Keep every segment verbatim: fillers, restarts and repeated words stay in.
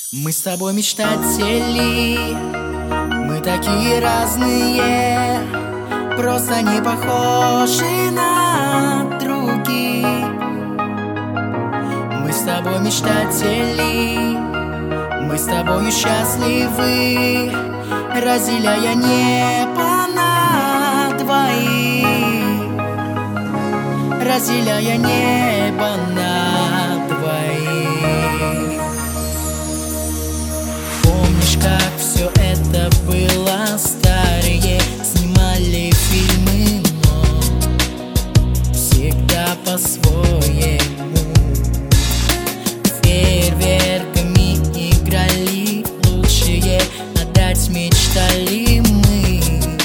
Мы с тобой мечтатели, мы такие разные, просто не похожи на других. Мы с тобой мечтатели, мы с тобою счастливы, разделяя небо на двоих, разделяя небо на двоих. Помнишь, как все это было? Старые снимали фильмы, но всегда по-своему. Фейерверками играли, лучшие отдать мечтали мы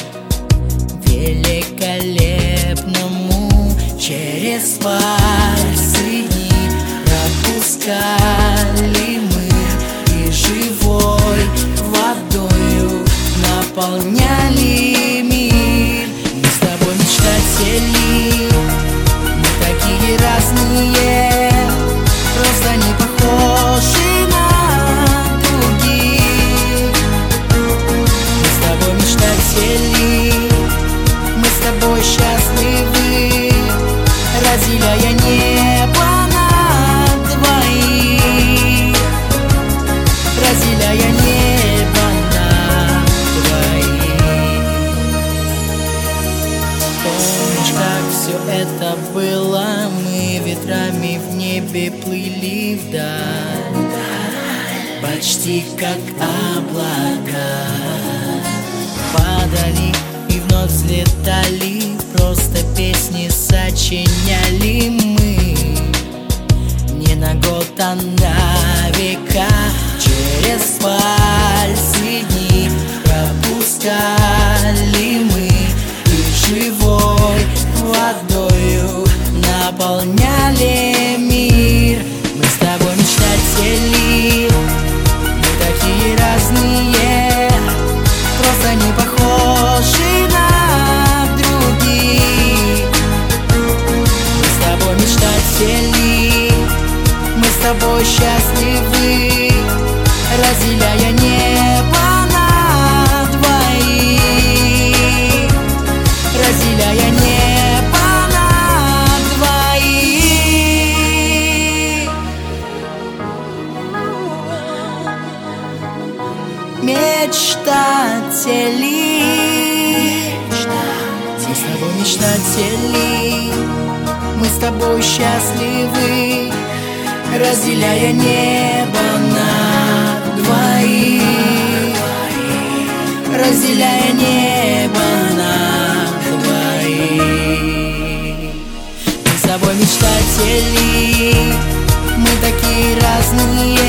великолепному. Через пальцы дни пропускали мы и живой водою наполняли мир. Мы с тобой мечтатели, мы такие разные, просто не похожи на других. Мы с тобой мечтатели, мы с тобой счастливы, разделяя небо на двоих, разделяя небо на двоих. Помнишь, как все это было? Мы ветрами в небе плыли вдаль, почти как облака. Падали и вновь взлетали, просто песни сочиняли мы не на год, а на века. Через пальцы дни пропускали мы и живой водою наполняли мир. Мы с тобой мечтатели, мы такие разные, просто не похожи на других. Мы с тобой мечтатели, мы с тобой счастливы, разделяя небо на двоих, разделяя небо на двоих. Мечтатели, мы с тобой мечтатели, мы с тобой счастливы, разделяя небо на двоих, разделяя небо на двоих. Мы с тобой мечтатели, мы такие разные,